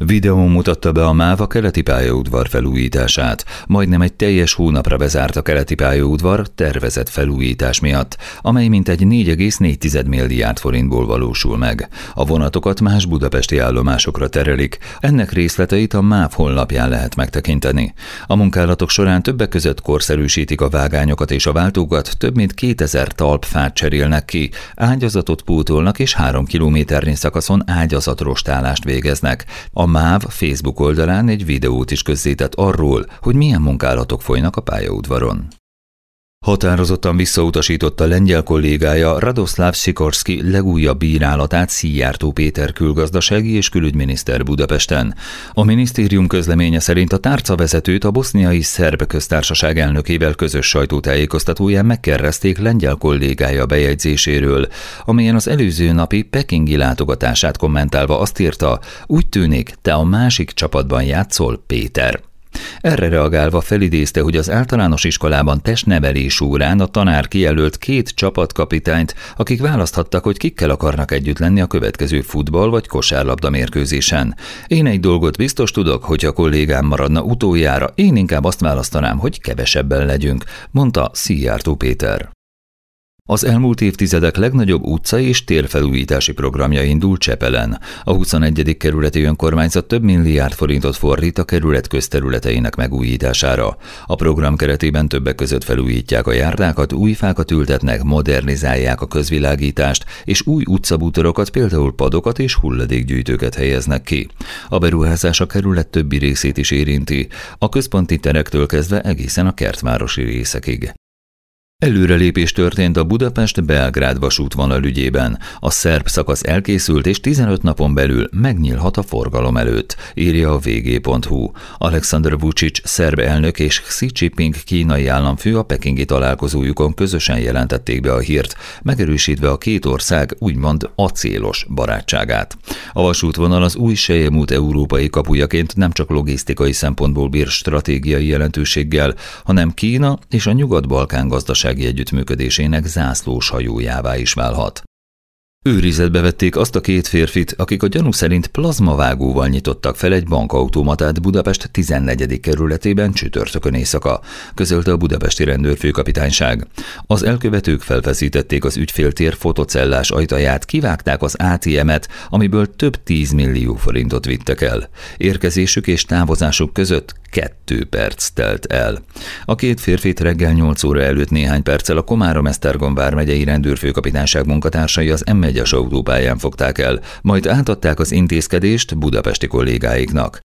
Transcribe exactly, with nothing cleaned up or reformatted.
Videón mutatta be a MÁV a keleti pályaudvar felújítását. Majdnem egy teljes hónapra bezárt a keleti pályaudvar tervezett felújítás miatt, amely mintegy négy egész négy milliárd forintból valósul meg. A vonatokat más budapesti állomásokra terelik, ennek részleteit a MÁV honlapján lehet megtekinteni. A munkálatok során többek között korszerűsítik a vágányokat és a váltókat, több mint kétezer talpfát cserélnek ki, ágyazatot pótolnak és három kilométernyi szakaszon ágyazatrostálást végeznek. A MÁV Facebook oldalán egy videót is közzétett arról, hogy milyen munkálatok folynak a pályaudvaron. Határozottan visszautasította lengyel kollégája Radoszláv Sikorszky legújabb bírálatát Szijjártó Péter külgazdasági és külügyminiszter Budapesten. A minisztérium közleménye szerint a tárcavezetőt a boszniai szerb köztársaság elnökével közös sajtótájékoztatóján megkérdezték lengyel kollégája bejegyzéséről, amelyen az előző napi pekingi látogatását kommentálva azt írta: úgy tűnik, te a másik csapatban játszol, Péter. Erre reagálva felidézte, hogy az általános iskolában testnevelés órán a tanár kijelölt két csapatkapitányt, akik választhattak, hogy kikkel akarnak együtt lenni a következő futball vagy kosárlabda mérkőzésen. Én egy dolgot biztos tudok, hogy a kollégám maradna utoljára, én inkább azt választanám, hogy kevesebben legyünk, mondta Szijjártó Péter. Az elmúlt évtizedek legnagyobb utca- és térfelújítási programja indul Csepelen. A huszonegyedik kerületi önkormányzat több milliárd forintot fordít a kerület közterületeinek megújítására. A program keretében többek között felújítják a járdákat, új fákat ültetnek, modernizálják a közvilágítást, és új utcabútorokat, például padokat és hulladékgyűjtőket helyeznek ki. A beruházás a kerület többi részét is érinti, a központi terektől kezdve egészen a kertvárosi részekig. Előrelépés történt a Budapest-Belgrád vasútvonal ügyében. A szerb szakasz elkészült, és tizenöt napon belül megnyílhat a forgalom előtt, írja a vé gé pont hú. Alexander Vučić szerb elnök és Xi Jinping kínai államfő a pekingi találkozójukon közösen jelentették be a hírt, megerősítve a két ország úgymond acélos barátságát. A vasútvonal az új selyemút európai kapujaként nem csak logisztikai szempontból bír stratégiai jelentőséggel, hanem Kína és a Nyugat-Balkán gazdasági együttműködésének zászlós hajójává is válhat. Őrizetbe vették azt a két férfit, akik a gyanú szerint plazmavágóval nyitottak fel egy bankautomatát Budapest tizennegyedik kerületében csütörtökön éjszaka, közölte a budapesti rendőrfőkapitányság. Az elkövetők felfeszítették az ügyféltér fotocellás ajtaját, kivágták az á té emet, amiből több tízmillió forintot vittek el. Érkezésük és távozásuk között kettő perc telt el. A két férfit reggel nyolc óra előtt néhány perccel a Komárom-Esztergom vármegyei rendőrfőkapitányság munkatársai az em egyes autópályán fogták el, majd átadták az intézkedést budapesti kollégáiknak.